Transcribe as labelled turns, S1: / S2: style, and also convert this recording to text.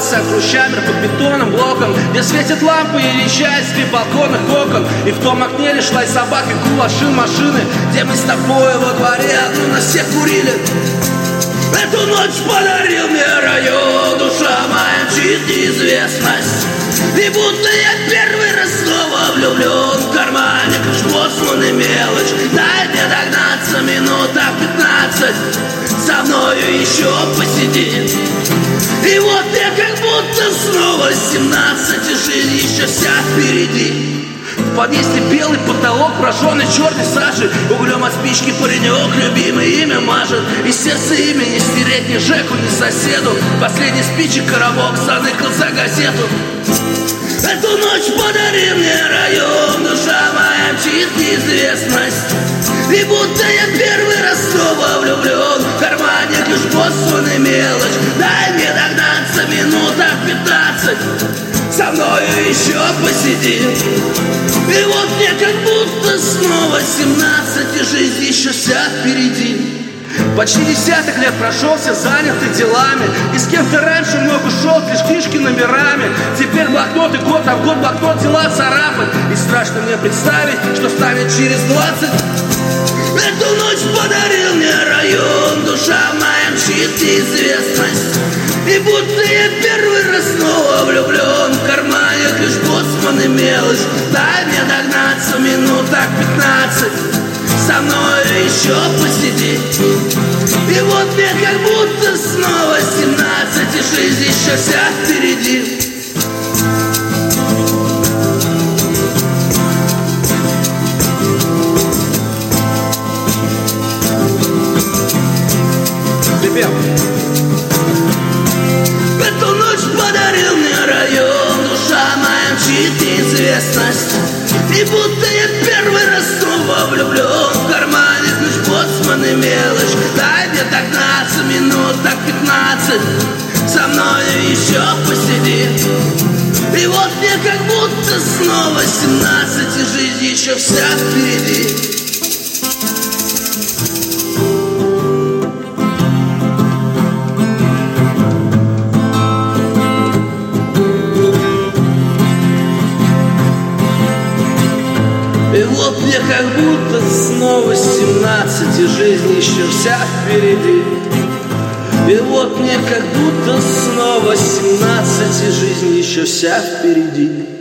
S1: класса, крущамер под бетонным блоком, где светят лампы и вещает скрип балконных окон. И в том окне лишь лай собак и гул машины, где мы с тобой во дворе одну на всех курили. Эту ночь подарил мне район, душа моя мчит неизвестность. И будто я первый раз снова влюблен, в кармане ключ, боссман и мелочь. Дай мне догнаться минутах 15, со мною еще посиди. И вот я как будто снова 17, и жизнь еще вся впереди. В подъезде белый потолок, прожженный черной сажей, углем от спички паренек любимое имя мажет. И сердце имя не стереть ни Жеку, ни соседу. Последний спичек коробок заныкал за газету. Эту ночь подари мне район, душа моя мчит неизвестность. И будто я первый раз снова влюблен, в кармане ключ, боссман и мелочь. Дай мне догнаться минутах 15, со мною еще посиди. И вот мне как будто снова 17, и жизнь еще вся впереди. Почти десяток лет прошелся, занятый делами, и с кем-то раньше много шел, лишь книжки номерами. Теперь блокнот и год, а в год блокнот дела царапать. И страшно мне представить, что станет через 20. Эту ночь подарил мне район, душа моя мчит неизвестность. И будто я первый раз снова влюблен, в кармане ключ, боссман и мелочь. Дай мне догнаться минутах 15, со мною еще посиди. И вот мне как будто снова 17, и жизнь еще вся впереди. Эту ночь подарил мне район, душа моя мчит неизвестность. И будто я первый раз снова влюблен, в кармане ключ, боссман и мелочь. Дай мне догнаться минутах 15, со мною еще посиди. И вот мне как будто снова 17, и жизнь еще вся впереди. И вот мне как будто снова 17, и жизнь еще вся впереди. И вот мне как будто снова 17, и жизнь еще вся впереди.